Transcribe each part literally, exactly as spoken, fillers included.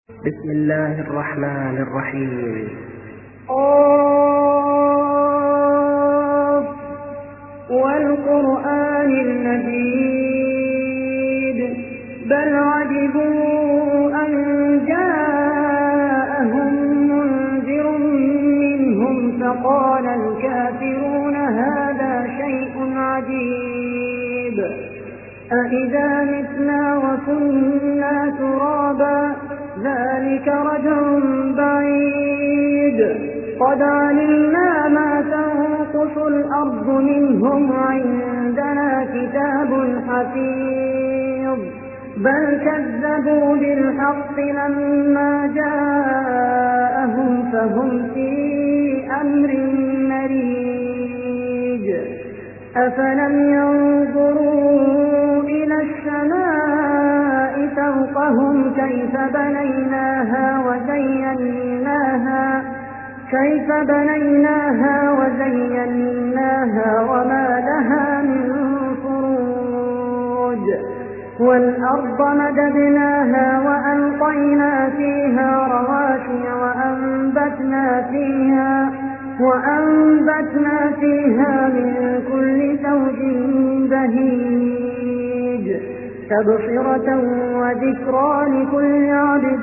بسم الله الرحمن الرحيم. قاف والقرآن المجيد بل عجبوا أن جاءهم منذر منهم فقال الكافرون هذا شيء عجيب أإذا متنا وكنا ترابا ذلك رجع بعيد قد علمنا ما تنقص الأرض منهم عندنا كتاب حفيظ بل كذبوا بالحق لما جاءهم فهم في أمر مريج أفلم ينظروا إلى السماء فوقهم كيف بنيناها وزيناها كيف بنيناها وزيناها وما لها من فروج والأرض مددناها وألقينا فيها رواسي وأنبتنا فيها وأنبتنا فيها من كل زوج بهيج تبصرة وذكرى لكل عبد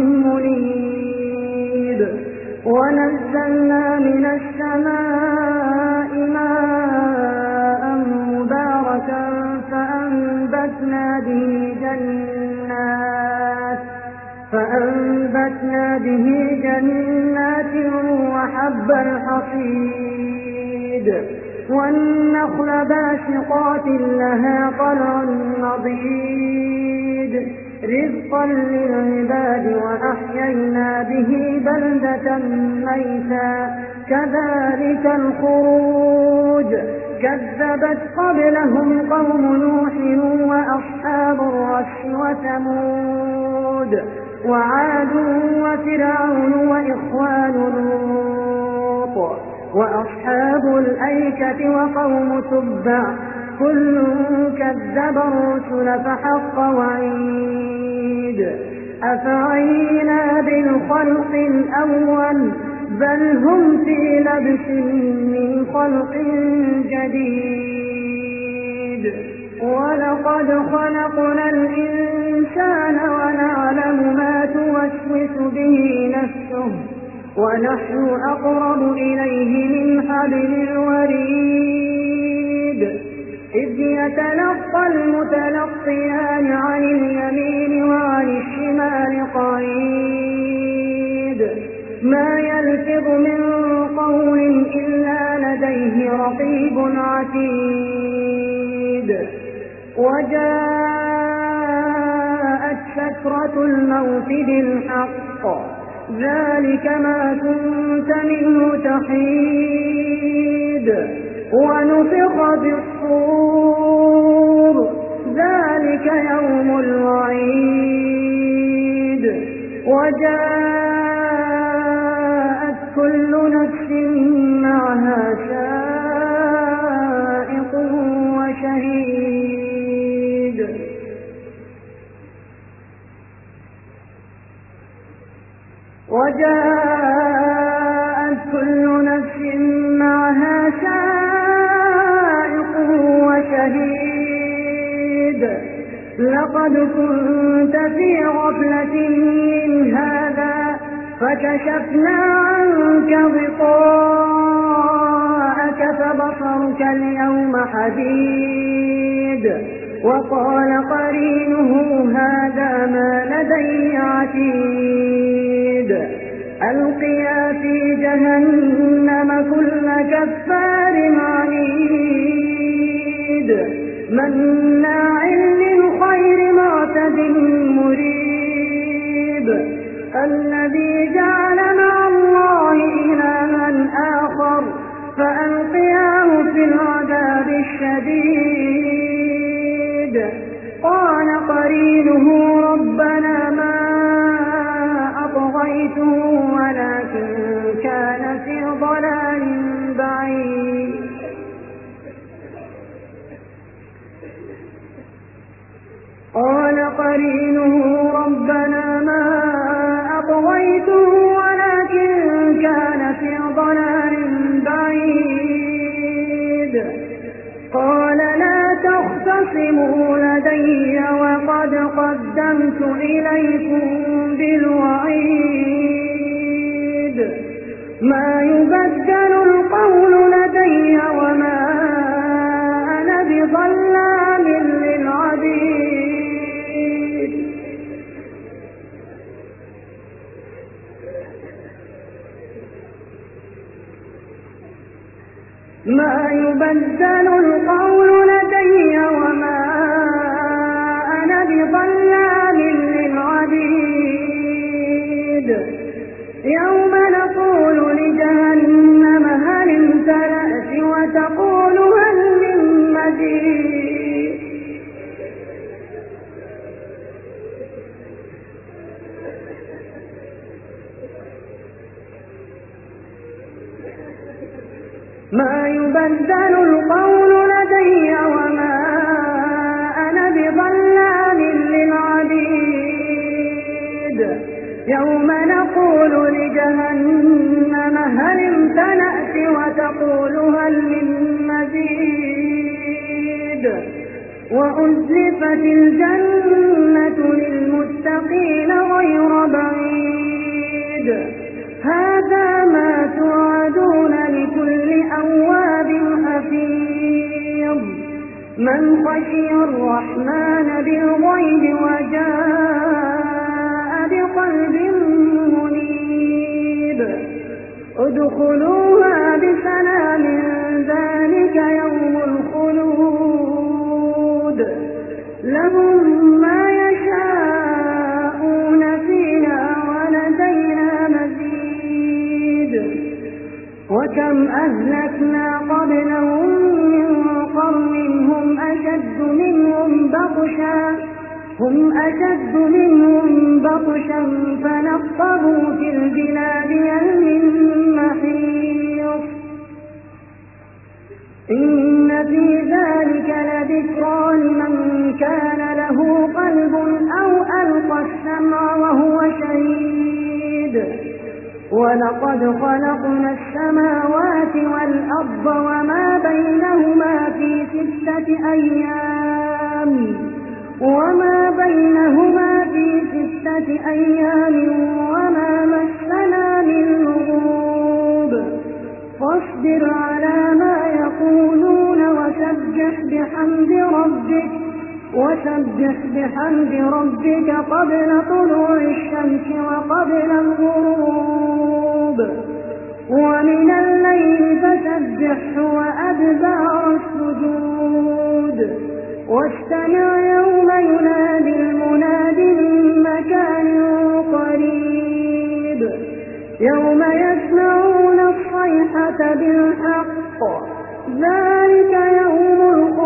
منيب ونزلنا من السماء ماء مباركا فأنبتنا به جنات فأنبتنا به جنات وحب الحصيد والنخل باسقات لها طلع نضيد رزقا للعباد وأحيينا به بلدة ميتا كذلك الخروج كذبت قبلهم قوم نوح وأصحاب الرس وثمود وعاد وفرعون وإخوان لوط وأصحاب الأيكة وقوم تبع كل كذب الرسل فحق وعيد أفعينا بالخلق الأول بل هم في لبس من خلق جديد ولقد خلقنا الإنسان ونعلم ما توسوس به نفسه ونحن أقرب إليه من حبل الوريد إذ يتلقى المتلقيان عن اليمين وعن الشمال قعيد ما يلفظ من قول إلا لديه رقيب عتيد وجاءت سكرة الموت بالحق ذلك ما كنت منه تحيد ونفخ في الصور ذلك يوم الوعيد وجاءت كل نفس معها سائق وشهيد وجاءت كل نفس معها سائق وشهيد لقد كنت في غفلة من هذا فكشفنا عنك غطاءك فبصرك اليوم حديد وقال قرينه هذا ما لدي عتيد ألقيا في جهنم كل كفار عنيد مناع للخير معتد مريب الذي جعل مع الله إلها آخر فألقياه في العذاب الشديد قال قرينه ربنا ما أطغيته ولكن كان في ضلال بعيد قال قرينه ربنا ما لدي وقد قدمت إليكم بالوعيد ما يبدل القول لدي وما أنا بظلام للعبيد ما يبدل القول لدي وما أنا بظلام للعبيد يوم نقول لجهنم هل امتلأت وتقول هل من مزيد ما يبدل القول لدي وما أنا بظلام للعبيد يوم نقول لجهنم هل امتلأت وتقول هل من مزيد وأزلفت الجنة للمتقين غير بعيد هذا ما توعدون لكل أواب حفيظ من خشي الرحمن بالغيب وجاء بقلب منيب ادخلوها بسلام ذلك يوم الخلود لهم ما يشاءون فيها ولدينا مزيد وكم أهلكنا قبلهم من قرن هم أشد منهم بطشا هم أشد منهم بطشا فنقبوا في البلاد هل من محيص إن في ذلك لذكرى لمن كان له قلب أو ألقى السمع وهو شهيد ولقد خلقنا السماوات والأرض وما بينهما في ستة أيام وما بينهما في ستة أيام وما مسنا من لغوب فاصبر على ما يقولون وسبح بحمد ربك وسبح بحمد ربك قبل طلوع الشمس وقبل الغروب ومن الليل فسبحه وأدبار السجود واستمع يوم ينادي المناد من مكان قريب يوم يسمعون الصيحة بالحق ذلك يوم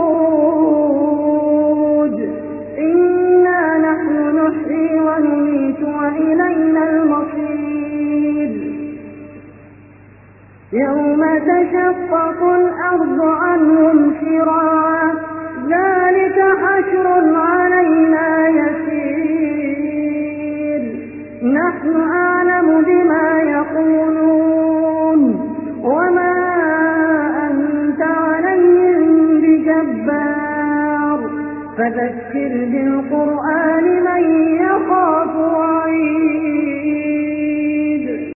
الخروج إنا نحن نحيي ونميت وإلينا المصير يوم تشقق الأرض عنهم سراعا ذلك حشر علينا يسير نحن أعلم بما يقولون وما أنت عليهم بجبار فذكر بالقرآن